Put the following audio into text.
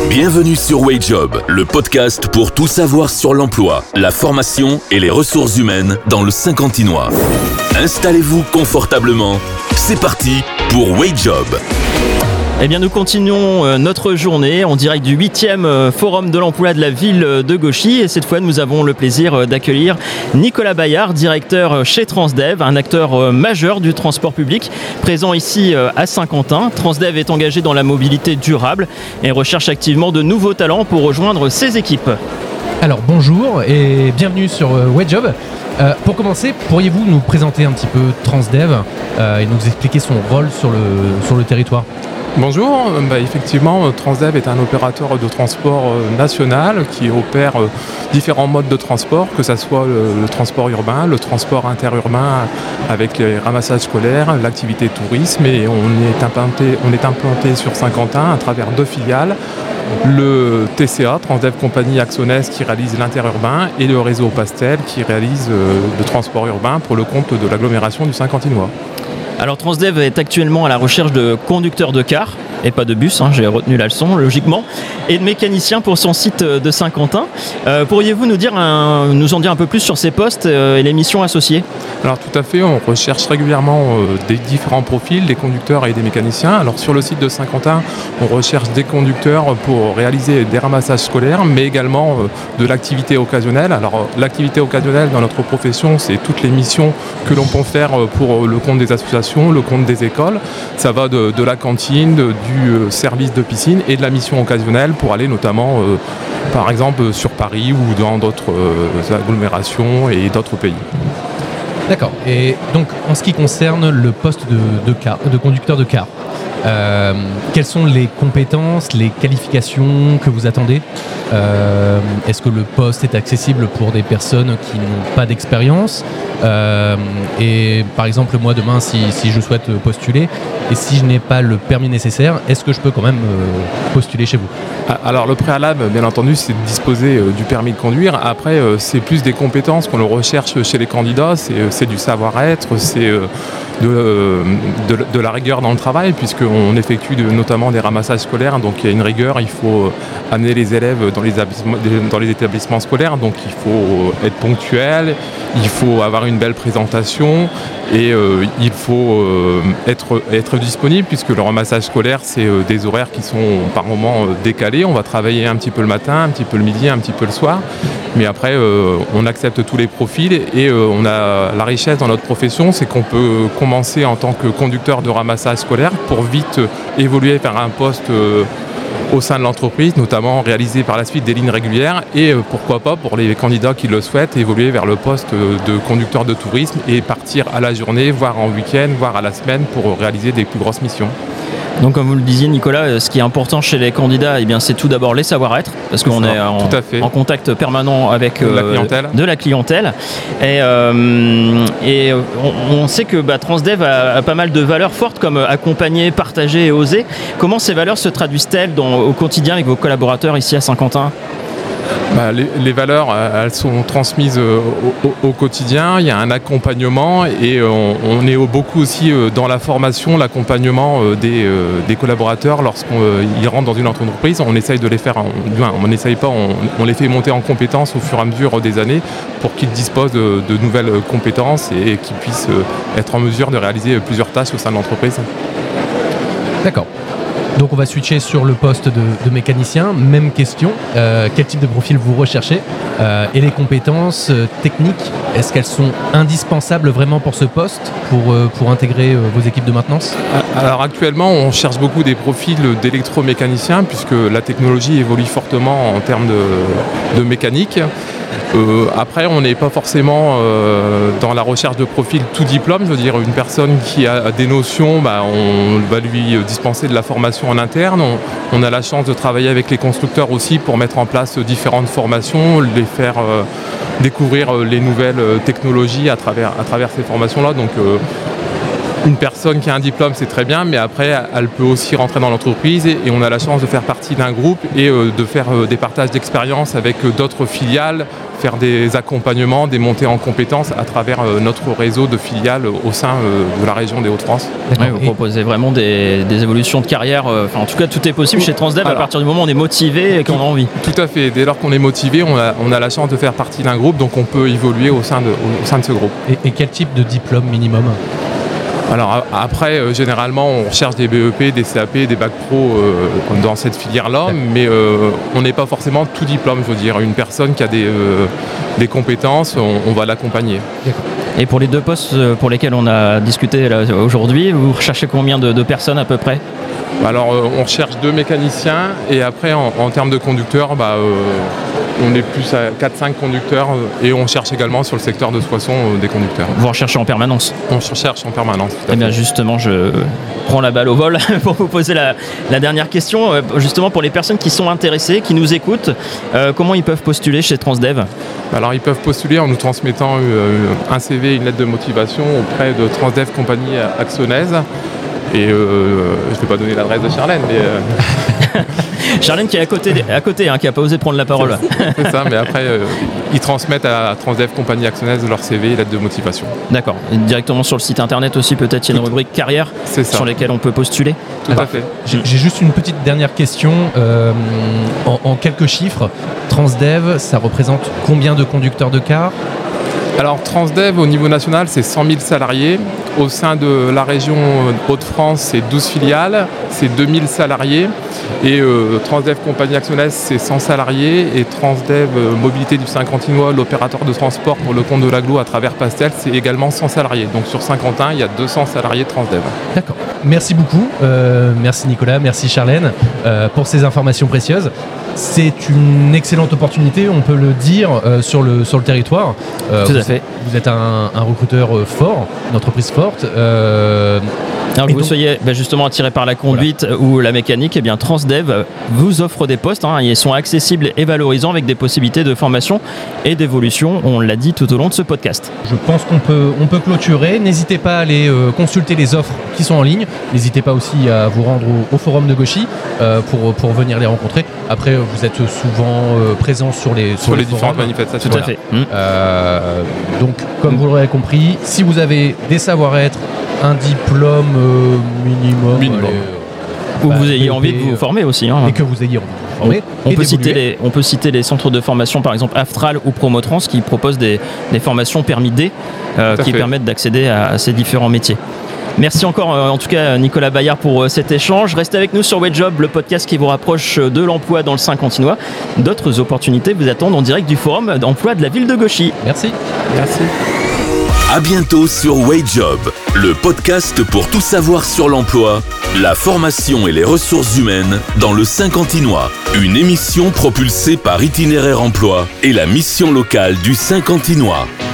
Bienvenue sur WageJob, le podcast pour tout savoir sur l'emploi, la formation et les ressources humaines dans le Saint-Quentinois. Installez-vous confortablement. C'est parti pour WageJob. Eh bien, nous continuons notre journée en direct du 8e Forum de l'emploi de la ville de Gauchy. Et cette fois, nous avons le plaisir d'accueillir Nicolas Bayard, directeur chez Transdev, un acteur majeur du transport public, présent ici à Saint-Quentin. Transdev est engagé dans la mobilité durable et recherche activement de nouveaux talents pour rejoindre ses équipes. Alors, bonjour et bienvenue sur WageJob. Pour commencer, pourriez-vous nous présenter un petit peu Transdev et nous expliquer son rôle sur le territoire ? Bonjour, effectivement, Transdev est un opérateur de transport national qui opère différents modes de transport, que ce soit le transport urbain, le transport interurbain avec les ramassages scolaires, l'activité tourisme, et on est implanté sur Saint-Quentin à travers 2 filiales. Le TCA, Transdev Compagnie Axonès, qui réalise l'interurbain, et le réseau Pastel qui réalise le transport urbain pour le compte de l'agglomération du Saint-Quentinois. Alors Transdev est actuellement à la recherche de conducteurs de cars, et pas de bus, j'ai retenu la leçon logiquement, et de mécaniciens pour son site de Saint-Quentin. Pourriez-vous nous en dire un peu plus sur ces postes et les missions associées ? Alors tout à fait, on recherche régulièrement des différents profils, des conducteurs et des mécaniciens. Alors sur le site de Saint-Quentin, on recherche des conducteurs pour réaliser des ramassages scolaires, mais également de l'activité occasionnelle. Alors l'activité occasionnelle dans notre profession, c'est toutes les missions que l'on peut faire pour le compte des associations, le compte des écoles. Ça va de la cantine, du service de piscine et de la mission occasionnelle pour aller notamment, par exemple, sur Paris ou dans d'autres agglomérations et d'autres pays. D'accord. Et donc, en ce qui concerne le poste de conducteur de car, quelles sont les compétences, les qualifications que vous attendez ? Est-ce que le poste est accessible pour des personnes qui n'ont pas d'expérience ? Et par exemple, moi demain, si je souhaite postuler, et si je n'ai pas le permis nécessaire, est-ce que je peux quand même postuler chez vous ? Alors le préalable, bien entendu, c'est de disposer du permis de conduire. Après, c'est plus des compétences qu'on recherche chez les candidats, c'est du savoir-être, c'est de la rigueur dans le travail, puisqu'on effectue notamment des ramassages scolaires, donc il y a une rigueur, il faut amener les élèves dans les établissements scolaires, donc il faut être ponctuel, il faut avoir une belle présentation et il faut être disponible, puisque le ramassage scolaire, c'est des horaires qui sont par moments décalés. On va travailler un petit peu le matin, un petit peu le midi, un petit peu le soir, mais après on accepte tous les profils et on a la richesse dans notre profession, c'est qu'on peut commencer en tant que conducteur de ramassage scolaire pour vite évoluer vers un poste au sein de l'entreprise, notamment réaliser par la suite des lignes régulières et pourquoi pas, pour les candidats qui le souhaitent, évoluer vers le poste de conducteur de tourisme et partir à la journée, voire en week-end, voire à la semaine pour réaliser des plus grosses missions. Donc comme vous le disiez Nicolas, ce qui est important chez les candidats, c'est tout d'abord les savoir-être, parce qu'on est en contact permanent avec de la clientèle. Et on sait que Transdev a pas mal de valeurs fortes comme accompagner, partager et oser. Comment ces valeurs se traduisent-elles au quotidien avec vos collaborateurs ici à Saint-Quentin ? Les valeurs, elles sont transmises au quotidien. Il y a un accompagnement et on est beaucoup aussi dans la formation, l'accompagnement des collaborateurs lorsqu'ils rentrent dans une entreprise. On essaye de les faire, on n'essaye pas, on les fait monter en compétences au fur et à mesure des années pour qu'ils disposent de nouvelles compétences et qu'ils puissent être en mesure de réaliser plusieurs tâches au sein de l'entreprise. D'accord. Donc on va switcher sur le poste de mécanicien. Même question, quel type de profil vous recherchez et les compétences techniques, est-ce qu'elles sont indispensables vraiment pour ce poste, pour intégrer vos équipes de maintenance ? Alors actuellement, on cherche beaucoup des profils d'électromécaniciens puisque la technologie évolue fortement en termes de mécanique. Après, on n'est pas forcément dans la recherche de profil tout diplôme. Je veux dire, une personne qui a des notions, on va lui dispenser de la formation en interne. On a la chance de travailler avec les constructeurs aussi pour mettre en place différentes formations, les faire découvrir les nouvelles technologies à travers ces formations-là. Donc une personne qui a un diplôme, c'est très bien, mais après, elle peut aussi rentrer dans l'entreprise et on a la chance de faire partie d'un groupe et de faire des partages d'expériences avec d'autres filiales, faire des accompagnements, des montées en compétences à travers notre réseau de filiales au sein de la région des Hauts-de-France. Ouais, vous proposez vraiment des évolutions de carrière. En tout cas, tout est possible chez Transdev à partir du moment où on est motivé et qu'on a envie. Tout à fait. Dès lors qu'on est motivé, on a la chance de faire partie d'un groupe, donc on peut évoluer au sein de ce groupe. Et quel type de diplôme minimum ? Alors après, généralement, on recherche des BEP, des CAP, des bacs pro dans cette filière-là, mais on n'est pas forcément tout diplôme, je veux dire. Une personne qui a des compétences, on va l'accompagner. D'accord. Et pour les 2 postes pour lesquels on a discuté là, aujourd'hui, vous recherchez combien de personnes à peu près ? Alors, on recherche 2 mécaniciens et après, en termes de conducteurs, on est plus à 4-5 conducteurs et on cherche également sur le secteur de Soissons des conducteurs. Vous recherchez en permanence ? On recherche en permanence. Eh bien justement, je prends la balle au vol pour vous poser la dernière question. Justement, pour les personnes qui sont intéressées, qui nous écoutent, comment ils peuvent postuler chez Transdev ? Alors, ils peuvent postuler en nous transmettant un CV et une lettre de motivation auprès de Transdev Compagnie Axonaise. Et je ne vais pas donner l'adresse de Charlène, mais... Charlène qui est à côté qui n'a pas osé prendre la parole. C'est ça, mais après, ils transmettent à Transdev Compagnie Axonaise leur CV et lettre de motivation. D'accord. Et directement sur le site internet aussi, peut-être, il y a une rubrique carrière sur lesquelles on peut postuler. Tout à fait. J'ai juste une petite dernière question. En quelques chiffres, Transdev, ça représente combien de conducteurs de car ? Alors Transdev au niveau national c'est 100 000 salariés, au sein de la région Hauts-de-France c'est 12 filiales, c'est 2000 salariés et Transdev Compagnie Axonaise c'est 100 salariés et Transdev Mobilité du Saint-Quentinois, l'opérateur de transport pour le compte de l'agglo à travers Pastel, c'est également 100 salariés. Donc sur Saint-Quentin il y a 200 salariés Transdev. D'accord, merci beaucoup, merci Nicolas, merci Charlène pour ces informations précieuses. C'est une excellente opportunité, on peut le dire, sur le territoire. Tout à fait. Vous êtes un recruteur fort, une entreprise forte. Alors que vous soyez justement attiré par la conduite ou la mécanique, eh bien Transdev vous offre des postes. Ils sont accessibles et valorisants avec des possibilités de formation et d'évolution. On l'a dit tout au long de ce podcast. Je pense qu'on peut clôturer. N'hésitez pas à aller consulter les offres qui sont en ligne. N'hésitez pas aussi à vous rendre au forum de Gauchy pour venir les rencontrer. Après, vous êtes souvent présents sur les différentes manifestations. Tout à fait. Donc, comme vous l'aurez compris, si vous avez des savoir-être, un diplôme minimum. Ou que vous ayez envie de vous former aussi. Et que vous ayez envie de vous former. On peut citer les centres de formation, par exemple Aftral ou Promotrans, qui proposent des formations permis D qui permettent d'accéder à ces différents métiers. Merci encore en tout cas Nicolas Bayard pour cet échange. Restez avec nous sur WayJob, le podcast qui vous rapproche de l'emploi dans le Saint-Quentinois. D'autres opportunités vous attendent en direct du forum d'emploi de la ville de Gauchy. Merci. Merci. À bientôt sur WayJob, le podcast pour tout savoir sur l'emploi, la formation et les ressources humaines dans le Saint-Quentinois. Une émission propulsée par Itinéraire Emploi et la mission locale du Saint-Quentinois.